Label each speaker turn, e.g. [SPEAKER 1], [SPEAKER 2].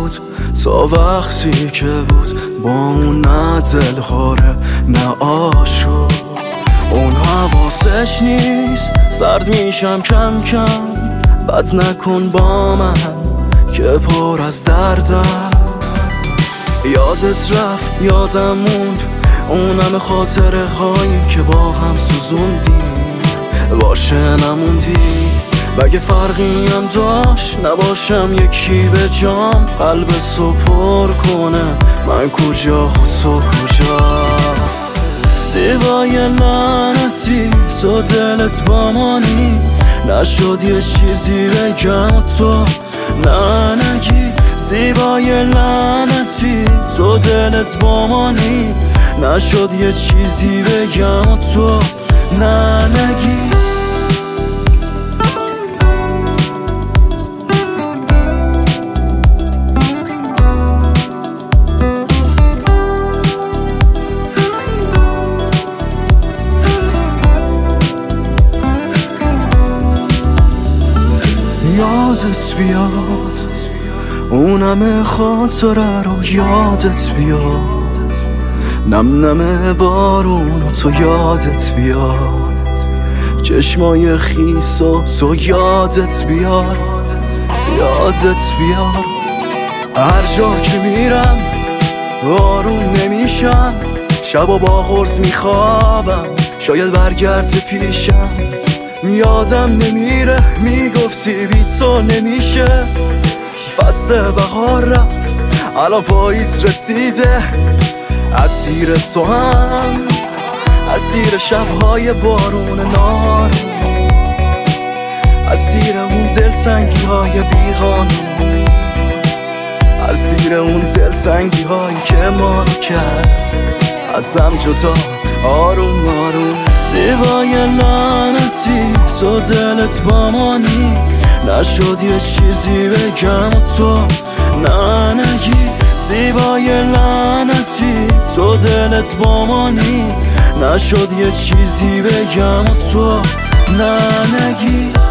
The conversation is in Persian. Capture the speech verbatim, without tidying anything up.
[SPEAKER 1] بود تا وقتی که بود با اون نه دلخوره نه آشوب. اون حواسش نیست سرد میشم کم کم، بد نکن با من که پر از دردم. یادت رفت یادم موند اون همه خاطره هایی که با هم سوزوندیم، باشه نموندی. مگه فرقی هم داشت نباشم یکی به جام، قلبتو پر کنه من کجا خود تو کجا. زیبای لعنتی تو دلت با مانی، نشد یه چیزی بگم تو نه نگی. زیبای لعنتی تو دلت با مانی، نشد یه چیزی بگم تو نه نگی. یادت بیاد اون همه خاطره رو، یادت بیاد نم نم بارون تو، یادت بیاد چشمای خیس و تو، یادت بیاد یادت بیاد. هر جا که میرم آروم نمیشم، شب و با غرض میخوابم شاید برگرد پیشم. یادم نمیره میگفتی بی تو نمیشه، فصل بهار رفت الان پاییز رسیده. اسیر تو هم اسیر شبهای بارون نار، اسیر اون دلتنگی های بیقانون، اسیر اون دلتنگی هایی که ما رو کرد ازم جدا آروم آروم. زیبای لعنتی تو دلت با مانی، نشد یه چیزی بگم تو نه نگی. زیبای لعنتی تو دلت با مانی، نشد یه چیزی بگم تو نه نگی.